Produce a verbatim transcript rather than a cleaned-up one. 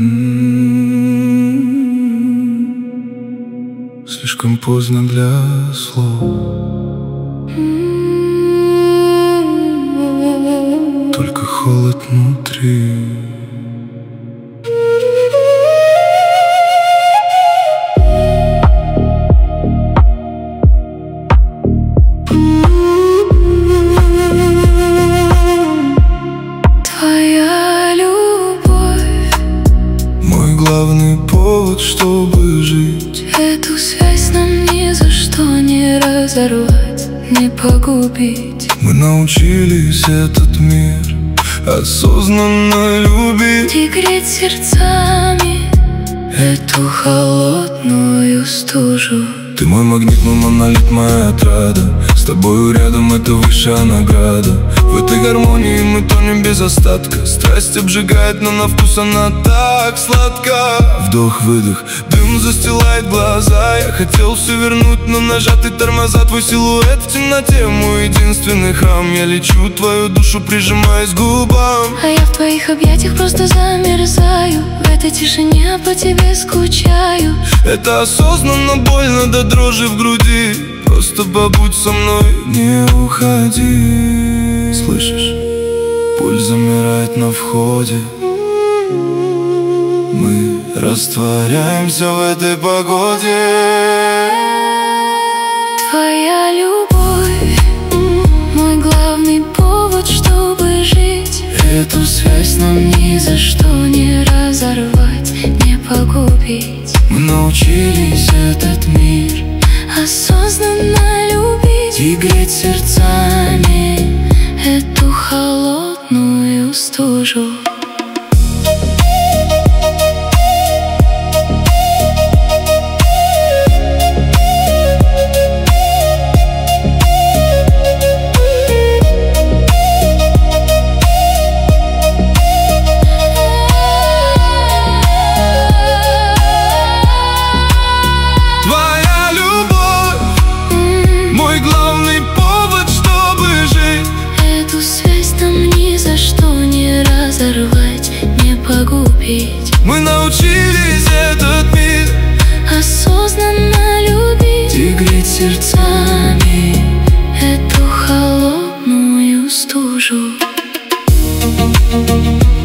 М-м-м. Слишком поздно для слов. М-м-м. Только холод внутри. Главный повод, чтобы жить. Эту связь нам ни за что не разорвать, не погубить. Мы научились этот мир осознанно любить И греть сердцами эту холодную стужу. Ты мой магнит, мой монолит, моя отрада. С тобою рядом это высшая награда. В этой гармонии мы тонем без остатка. Страсть обжигает, но на вкус она так сладка. Вдох-выдох, дым застилает глаза. Я хотел все вернуть, но нажаты тормоза. Твой силуэт в темноте, мой единственный храм. Я лечу твою душу, прижимаясь к губам. А я в твоих объятиях просто замерзаю. В этой тишине по тебе скучаю. Это осознанно больно до дрожи в груди. Просто побудь со мной, не уходи. Слышишь? Пульс замирает на входе. Мы растворяемся в этой погоде. Твоя любовь — мой главный повод, чтобы жить. Эту связь нам ни за что не разорвать, не погубить. Мы научились этот мир осознанно любить и греть сердцами эту холодную стужу. Не погубить. Мы научились этот мир осознанно любить и греть сердцами эту холодную стужу.